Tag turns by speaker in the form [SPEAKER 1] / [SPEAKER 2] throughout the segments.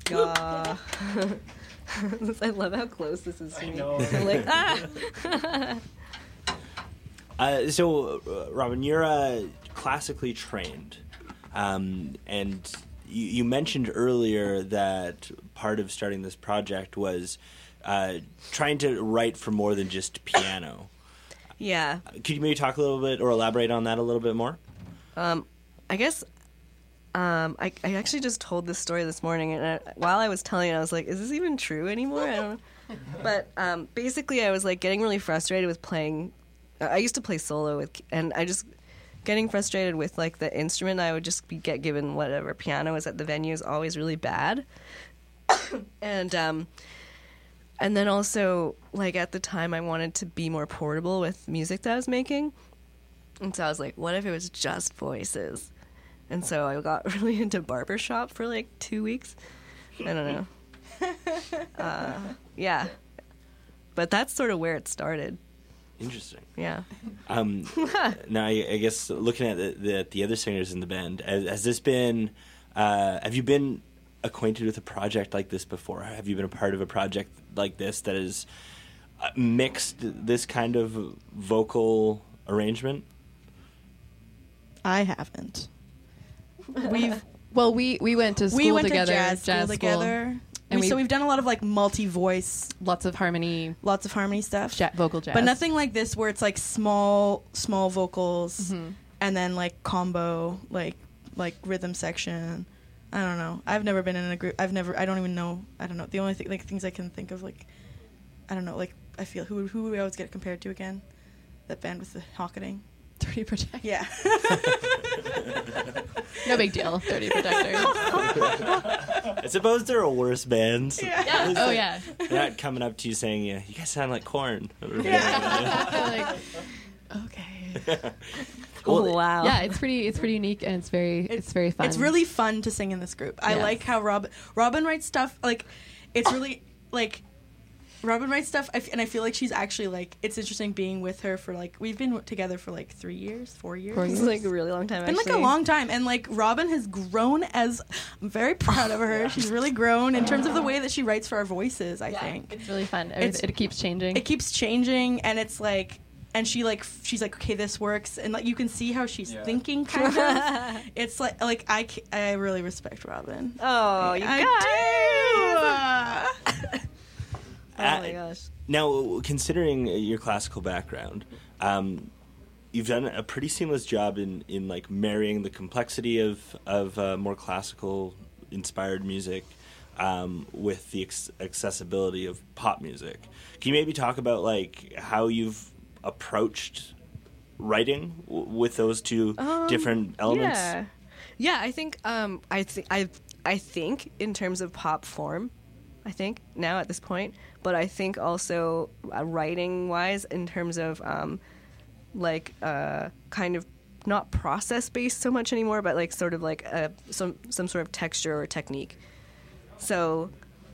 [SPEAKER 1] Yeah. I love how close this is to me. I'm like,
[SPEAKER 2] So, Robin, you're classically trained, and you mentioned earlier that part of starting this project was trying to write for more than just piano.
[SPEAKER 1] Yeah.
[SPEAKER 2] Could you maybe talk a little bit or elaborate on that a little bit more?
[SPEAKER 1] I guess I actually just told this story this morning, and while I was telling it, I was like, is this even true anymore? I don't know. But basically, I was like getting really frustrated with playing. I used to play solo, and I just getting frustrated with like the instrument. I would just get given whatever piano is at the venue is always really bad. And then also, like, at the time, I wanted to be more portable with music that I was making. And so I was like, what if it was just voices? And so I got really into barbershop for, like, 2 weeks. I don't know. Yeah. But that's sort of where it started.
[SPEAKER 2] Interesting.
[SPEAKER 1] Yeah.
[SPEAKER 2] Now, I guess looking at the other singers in the band, has this been... have you been acquainted with a project like this before? Have you been a part of a project like this that has mixed this kind of vocal arrangement?
[SPEAKER 3] I haven't.
[SPEAKER 4] We went to school together,
[SPEAKER 3] jazz school together. And so we've done a lot of like multi-voice,
[SPEAKER 4] lots of harmony
[SPEAKER 3] stuff,
[SPEAKER 4] vocal jazz,
[SPEAKER 3] but nothing like this where it's like small vocals and then like combo, like rhythm section. I don't know. I've never been in a group. I don't even know. I don't know. The only things I can think of, like, I don't know, like, I feel, who we always get compared to again? That band with the hocketing.
[SPEAKER 4] Dirty Protector.
[SPEAKER 3] Yeah.
[SPEAKER 4] No big deal. Dirty Protector.
[SPEAKER 2] I suppose there are worse bands.
[SPEAKER 4] Yeah. Oh, yeah.
[SPEAKER 2] They're not coming up to you saying, you guys sound like Korn.
[SPEAKER 4] Like, okay.
[SPEAKER 1] Well, wow.
[SPEAKER 4] Yeah, it's pretty unique, and it's very fun.
[SPEAKER 3] It's really fun to sing in this group. I like how Robin writes stuff, like, it's really, like, Robin writes stuff, and I feel like she's actually, like, it's interesting being with her for, like, we've been together for, like, 4 years.
[SPEAKER 1] It's, like, a really long time,
[SPEAKER 3] It's been, like, a long time, and, like, Robin has grown I'm very proud of her. She's really grown in terms of the way that she writes for our voices, I think.
[SPEAKER 4] It's really fun. It keeps changing.
[SPEAKER 3] It keeps changing, and it's, like... And she's like, okay, this works, and like you can see how she's thinking, kind of. It's like I really respect Robin.
[SPEAKER 1] Oh, you guys! Oh my gosh!
[SPEAKER 2] Now, considering your classical background, you've done a pretty seamless job in like marrying the complexity of more classical inspired music with the accessibility of pop music. Can you maybe talk about like how you've approached writing with those two different elements?
[SPEAKER 1] Yeah. I think I think in terms of pop form, I think now at this point, but I think also writing wise in terms of kind of not process based so much anymore, but like sort of like some sort of texture or technique. So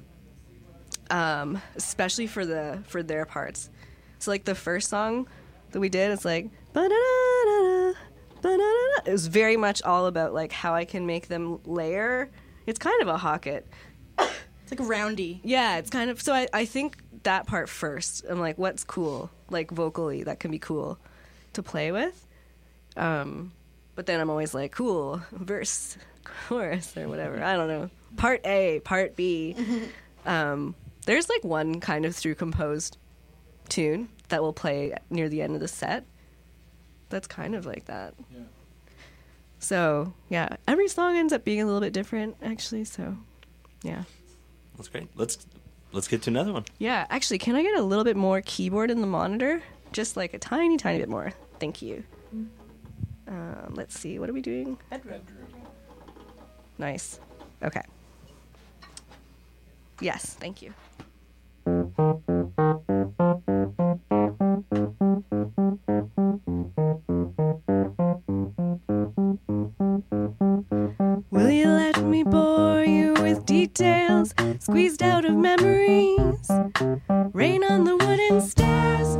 [SPEAKER 1] especially for their parts. So, like, the first song that we did, it's like, ba-da-da-da-da, ba-da-da-da. It was very much all about, like, how I can make them layer. It's kind of a hocket.
[SPEAKER 3] It's like a roundy.
[SPEAKER 1] Yeah, it's kind of... So I think that part first. I'm like, what's cool, like, vocally, that can be cool to play with? But then I'm always like, cool, verse, chorus, or whatever. I don't know. Part A, part B. There's, like, one kind of through-composed tune that will play near the end of the set that's kind of like that. Yeah. So yeah, every song ends up being a little bit different actually, so yeah,
[SPEAKER 2] that's great. Let's get to another one.
[SPEAKER 1] Yeah, actually, can I get a little bit more keyboard in the monitor, just like a tiny bit more? Thank you. Let's see, what are we doing?
[SPEAKER 3] Bedroom.
[SPEAKER 1] Nice. Okay. Yes, thank you. Will you let me bore you with details squeezed out of memories? Rain on the wooden stairs,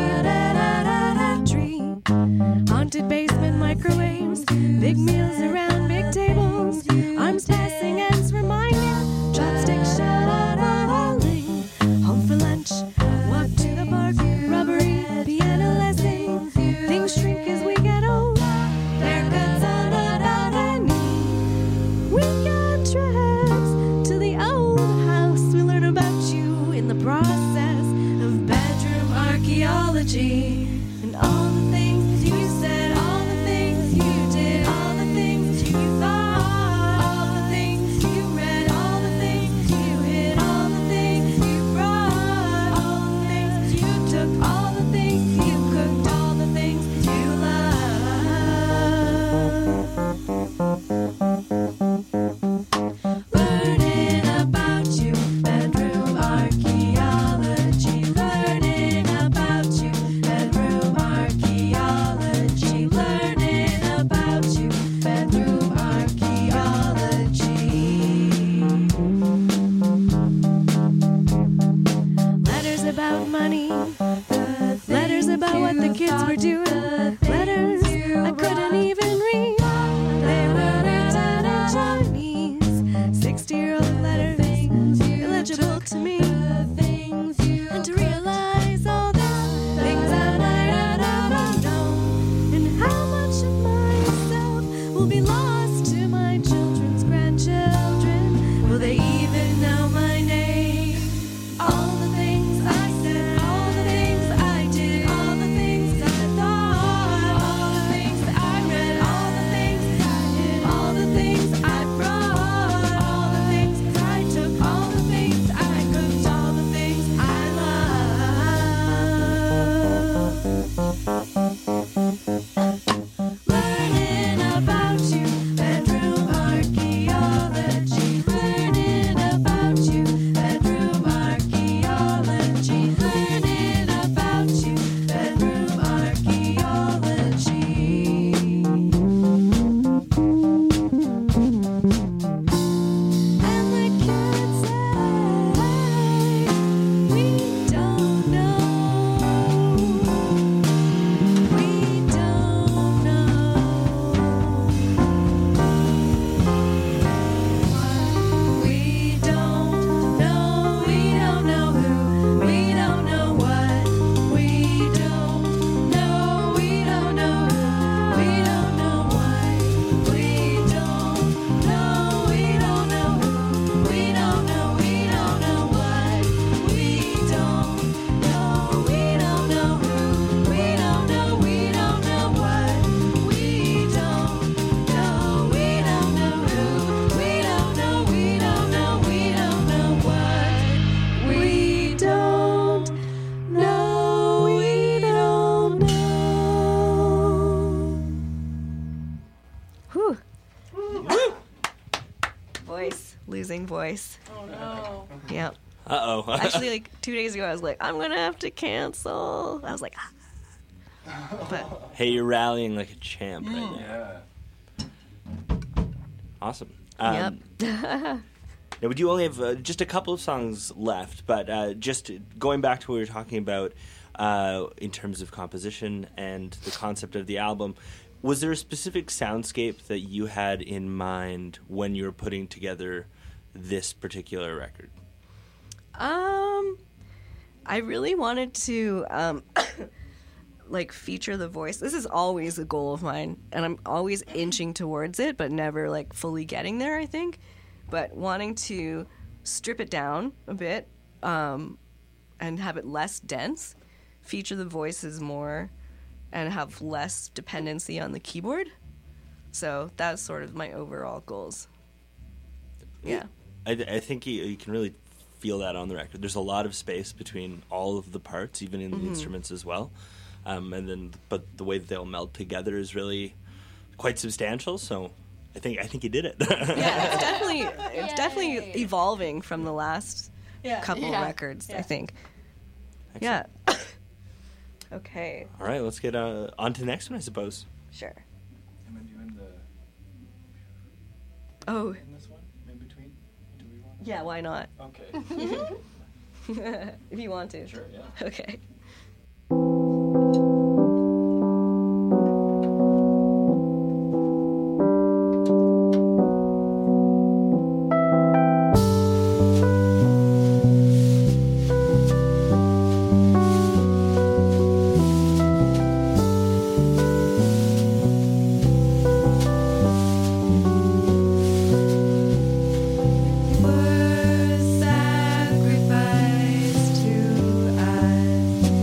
[SPEAKER 1] dream. Haunted basement microwaves, big meals around big tables. Arms passing ends reminding, chopsticks. will be lost to my children's grandchildren. Will they even know my name? All the things I said, all the things I did, all the things I thought, all the things I read, all the things I did, all the things I brought, all the things I took, all the things I cooked, all the things I love. Learning about you, bedroom archaeology. Learning about you, bedroom archaeology. Learning about you, bedroom archaeology. And the kids say, we don't know. We don't know. We don't know. We don't know who. We don't know what. We don't know. We don't know who. We don't know why. We don't know. We don't know who. We don't know. We don't know what. We don't know. We don't know who. We don't know. We don't know what. We don't know. We don't know who. We don't know. We don't know. We don't know what. We don't know. We don't know. Whew. Voice. Losing voice.
[SPEAKER 3] Oh no.
[SPEAKER 1] Yeah.
[SPEAKER 2] Uh-oh.
[SPEAKER 1] Actually, like 2 days ago, I was like, I'm gonna have to cancel. I was like, but
[SPEAKER 2] Hey, you're rallying like a champ right now.
[SPEAKER 5] Yeah.
[SPEAKER 2] Awesome.
[SPEAKER 1] yep.
[SPEAKER 2] Now, we do only have just a couple of songs left, but just going back to what we were talking about in terms of composition and the concept of the album, was there a specific soundscape that you had in mind when you were putting together this particular record?
[SPEAKER 1] I really wanted to like feature the voice. This is always a goal of mine, and I'm always inching towards it, but never like fully getting there, I think. But wanting to strip it down a bit and have it less dense, feature the voices more, and have less dependency on the keyboard. So that's sort of my overall goals. Yeah.
[SPEAKER 2] I think you can really feel that on the record. There's a lot of space between all of the parts, even in the instruments as well. But the way that they'll meld together is really quite substantial. So I think you did it.
[SPEAKER 1] Yeah, it's definitely evolving from the last
[SPEAKER 3] Yeah.
[SPEAKER 1] couple
[SPEAKER 4] Yeah.
[SPEAKER 1] records,
[SPEAKER 3] Yeah.
[SPEAKER 1] I think.
[SPEAKER 2] Excellent.
[SPEAKER 1] Yeah. Okay,
[SPEAKER 2] All right, let's get on to the next one, I suppose.
[SPEAKER 1] sure.
[SPEAKER 5] Am I doing the
[SPEAKER 1] Oh,
[SPEAKER 5] in this one in between? Do we want?
[SPEAKER 1] yeah, why not?
[SPEAKER 5] Okay.
[SPEAKER 1] If you want to.
[SPEAKER 5] Sure. Yeah.
[SPEAKER 1] Okay. Were sacrificed to us.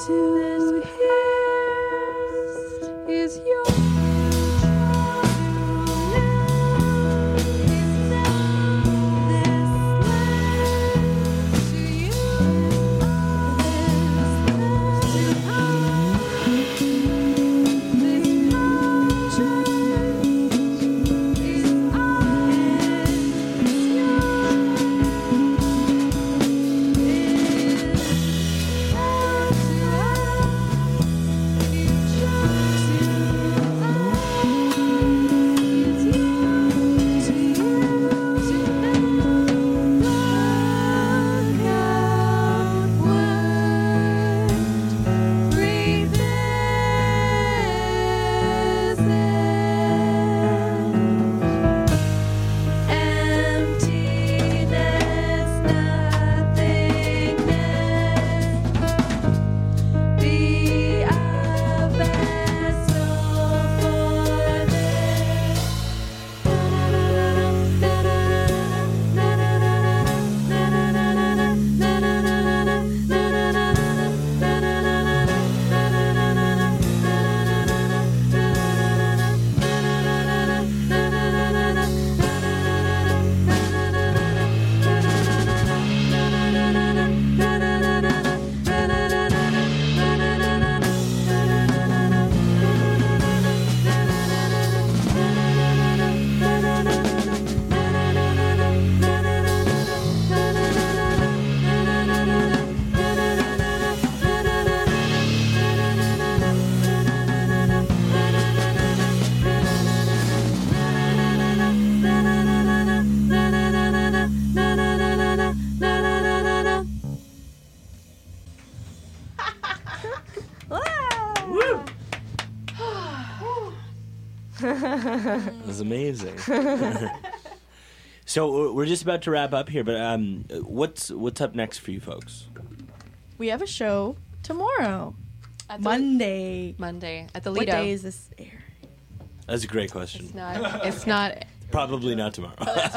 [SPEAKER 4] to hear is your
[SPEAKER 2] It was amazing. So we're just about to wrap up here, but what's up next for you folks?
[SPEAKER 3] We have a show tomorrow,
[SPEAKER 4] At the-
[SPEAKER 3] Monday.
[SPEAKER 4] at the
[SPEAKER 3] What
[SPEAKER 4] Lido.
[SPEAKER 3] day is this air?
[SPEAKER 2] That's a great question.
[SPEAKER 4] It's not.
[SPEAKER 2] Probably not tomorrow.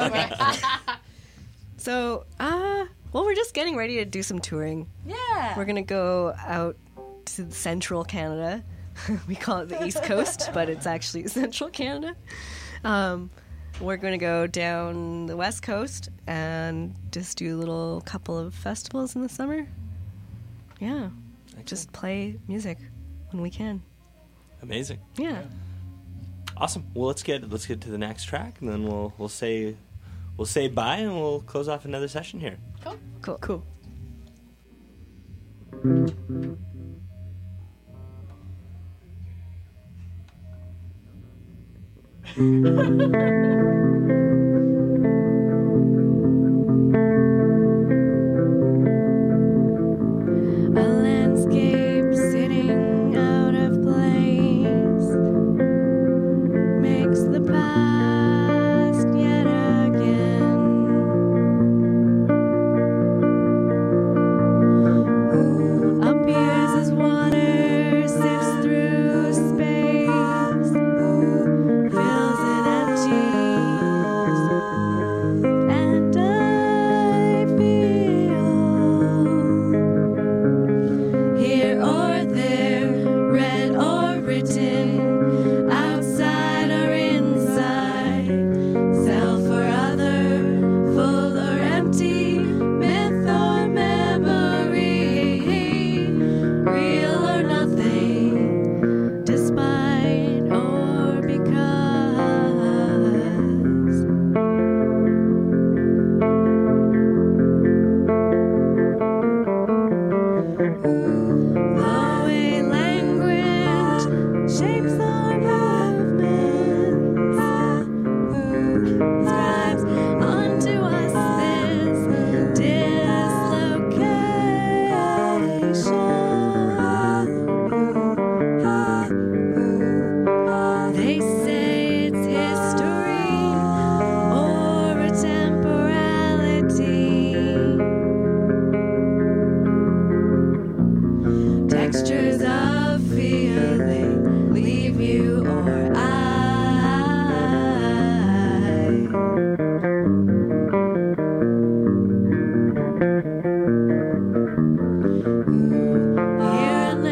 [SPEAKER 1] So, well, we're just getting ready to do some touring.
[SPEAKER 3] Yeah.
[SPEAKER 1] We're gonna go out to central Canada. We call it the East Coast, but it's actually central Canada. We're gonna go down the West Coast and just do a little couple of festivals in the summer. Yeah, just play music when we can.
[SPEAKER 2] Amazing.
[SPEAKER 1] Yeah.
[SPEAKER 2] Awesome. Well, let's get to the next track, and then we'll say bye, and we'll close off another session here.
[SPEAKER 1] Cool.
[SPEAKER 3] Cool.
[SPEAKER 1] A landscape sitting out of place makes the past yet again appears as water sifts through space, fills it empties, and I feel here or there, read or written, outside or inside, self or other, full or empty, myth or memory, real or nothing, despite or because. The way language shapes our movements, scribes onto us this dislocation. They say it's history or a temporality. Textures of feeling leave you or I. Here and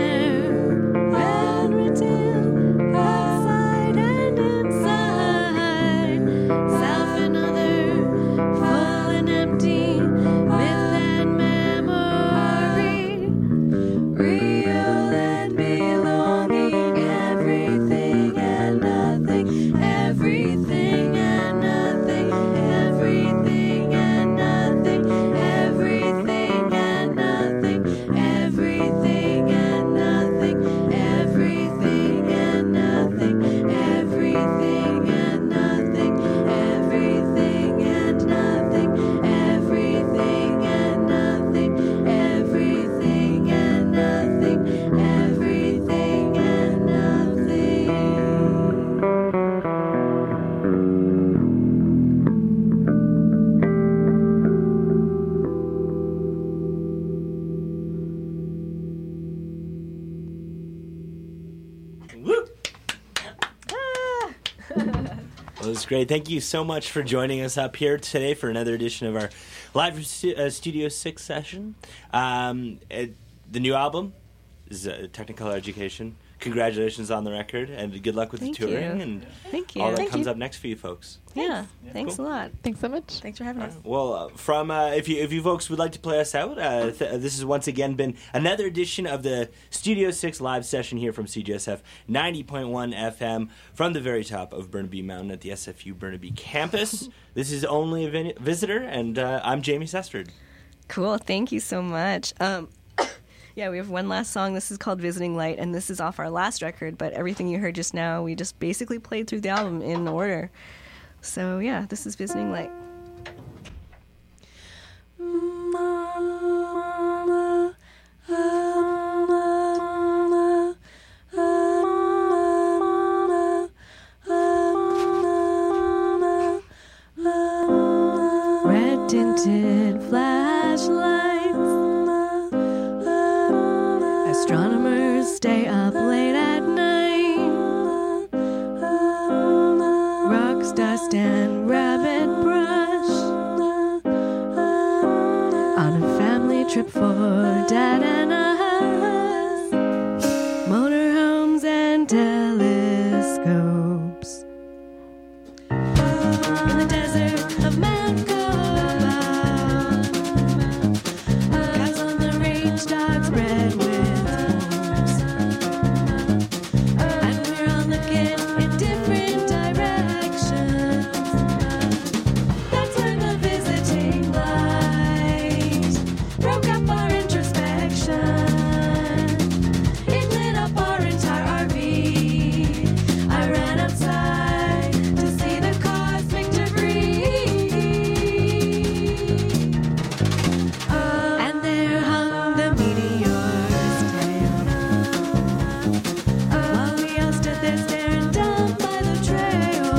[SPEAKER 2] Well, it's great. Thank you so much for joining us up here today for another edition of our live Studio 6 session. The new album is Technicolor Education. Congratulations on the record, and good luck with
[SPEAKER 1] Thank
[SPEAKER 2] the touring
[SPEAKER 1] you.
[SPEAKER 2] and
[SPEAKER 1] Thank you.
[SPEAKER 2] all that
[SPEAKER 1] Thank
[SPEAKER 2] comes
[SPEAKER 1] you.
[SPEAKER 2] up next for you folks.
[SPEAKER 1] Yeah, thanks
[SPEAKER 2] Cool.
[SPEAKER 1] a lot.
[SPEAKER 4] Thanks so much.
[SPEAKER 3] Thanks for having us.
[SPEAKER 2] Well, if you folks would like to play us out, this has once again been another edition of the Studio 6 live session here from CJSF 90.1 FM from the very top of Burnaby Mountain at the SFU Burnaby campus. This is Only a Visitor, and I'm Jamie Sestard.
[SPEAKER 1] Cool. Thank you so much. Yeah, we have one last song. This is called Visiting Light, and this is off our last record, but everything you heard just now, we just basically played through the album in order. So, yeah, this is Visiting Light. Red tinted flashlights. Astronomers stay up late at night. Rocks, dust, and rabbit brush on a family trip for Dad and us. Motorhomes and telescopes in the desert of Mount Coba. Cows on the range, dogs bred with wolves. And we're all looking in different directions. That's when the visiting light broke up our introspection. It lit up our entire RV. I ran outside to see the cosmic debris. And there hung the meteor's tail. While we all stood there staring down by the trail.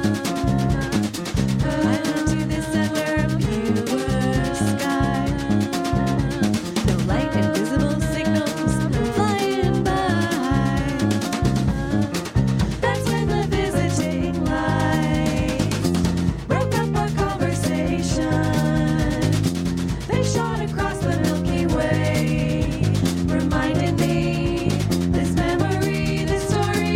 [SPEAKER 1] I looked to this under a pure sky. No light, invisible signals flying by. That's when the visiting light broke up our conversation. They shot across the Milky Way, reminding me this memory, this story.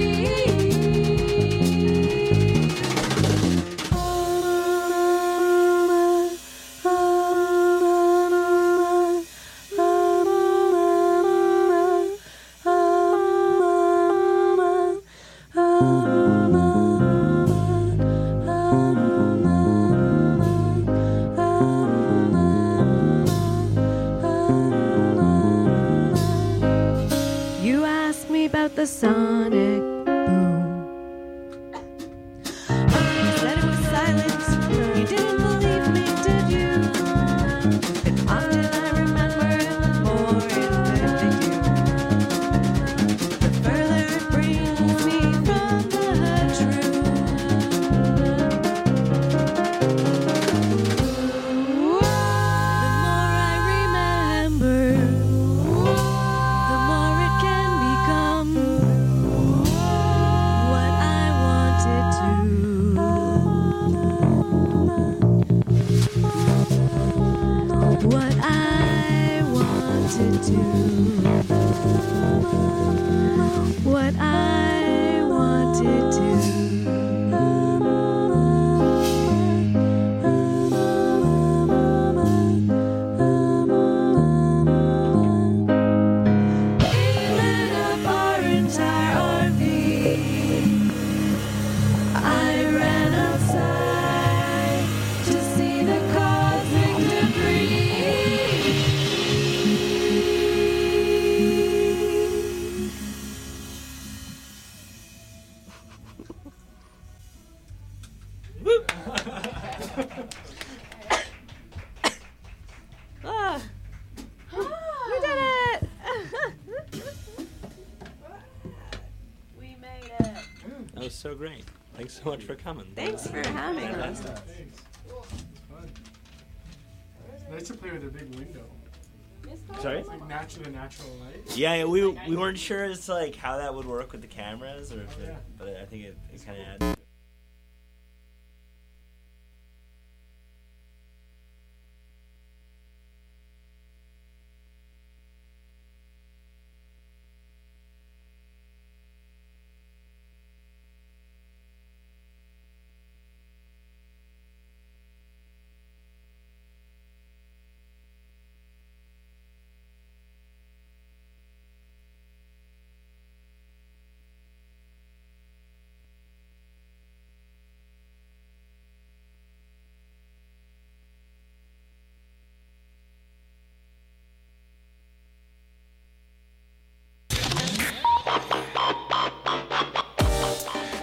[SPEAKER 1] You asked me about the sonic boom. You said it was silent. You didn't believe me, did you? And often I remember it more than you. The further it brings me from the truth. The more I remember, the more it can become what I wanted to. What I wanted to. What I wanted to. It lit up our entire RV. I ran outside to see the cosmic debris. We did it! We made it.
[SPEAKER 2] That was so great. Thanks so much for coming.
[SPEAKER 1] Thanks for having us.
[SPEAKER 5] Thanks. It's nice to play with a big window.
[SPEAKER 2] Sorry?
[SPEAKER 5] It's like natural light.
[SPEAKER 2] Yeah, we weren't sure as to like how that would work with the cameras, or if it, but I think it kind of adds.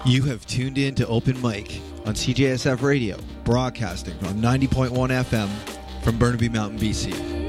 [SPEAKER 6] You have tuned in to Open Mic on CJSF Radio, broadcasting on 90.1 FM from Burnaby Mountain, BC.